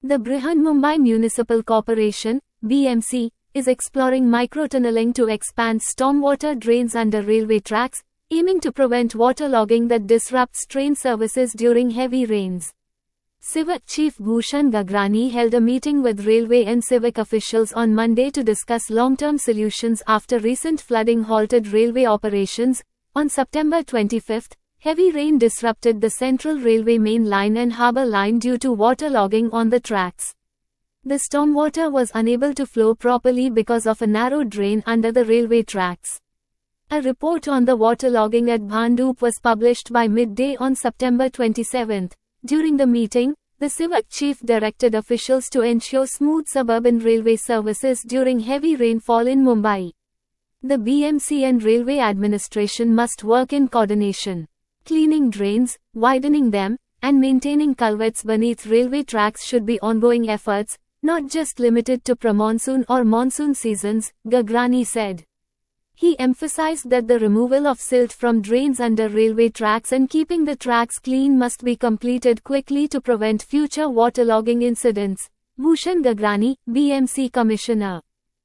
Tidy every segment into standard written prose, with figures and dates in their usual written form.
The Brihanmumbai Municipal Corporation (BMC) is exploring microtunneling to expand stormwater drains under railway tracks, aiming to prevent waterlogging that disrupts train services during heavy rains. Civic Chief Bhushan Gagrani held a meeting with railway and civic officials on Monday to discuss long-term solutions after recent flooding halted railway operations. On September 25, heavy rain disrupted the Central Railway main line and harbour line due to waterlogging on the tracks. The stormwater was unable to flow properly because of a narrow drain under the railway tracks. A report on the waterlogging at Bhandup was published by midday on September 27. During the meeting, the civic chief directed officials to ensure smooth suburban railway services during heavy rainfall in Mumbai. The BMC and railway administration must work in coordination. Cleaning drains, widening them, and maintaining culverts beneath railway tracks should be ongoing efforts, not just limited to pre-monsoon or monsoon seasons, Gagrani said. He emphasized that the removal of silt from drains under railway tracks and keeping the tracks clean must be completed quickly to prevent future waterlogging incidents. Bhushan Gagrani, BMC Commissioner.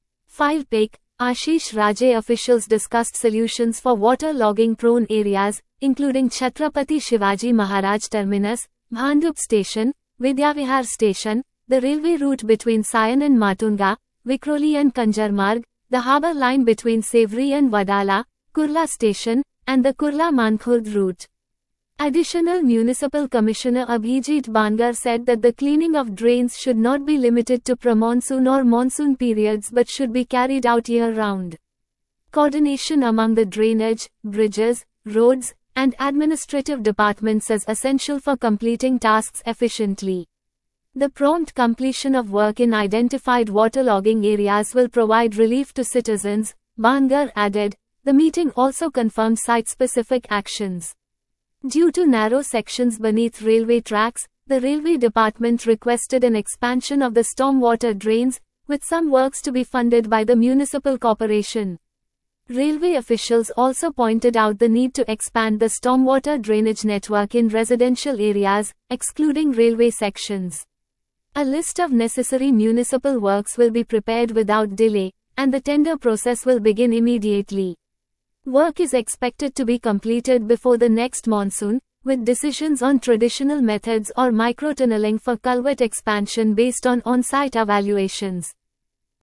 5 PIC, Ashish Raje officials discussed solutions for waterlogging prone areas, including Chhatrapati Shivaji Maharaj Terminus, Bhandup Station, Vidyavihar Station, the railway route between Sion and Matunga, Vikhroli and Kanjarmarg, the harbour line between Sevri and Wadala, Kurla Station, and the Kurla-Mankhurd route. Additional Municipal Commissioner Abhijit Bangar said that the cleaning of drains should not be limited to pre-monsoon or monsoon periods but should be carried out year-round. Coordination among the drainage, bridges, roads, and administrative departments is essential for completing tasks efficiently. The prompt completion of work in identified waterlogging areas will provide relief to citizens, Bangar added. The meeting also confirmed site-specific actions. Due to narrow sections beneath railway tracks, the railway department requested an expansion of the stormwater drains, with some works to be funded by the municipal corporation. Railway officials also pointed out the need to expand the stormwater drainage network in residential areas, excluding railway sections. A list of necessary municipal works will be prepared without delay, and the tender process will begin immediately. Work is expected to be completed before the next monsoon, with decisions on traditional methods or microtunneling for culvert expansion based on on-site evaluations.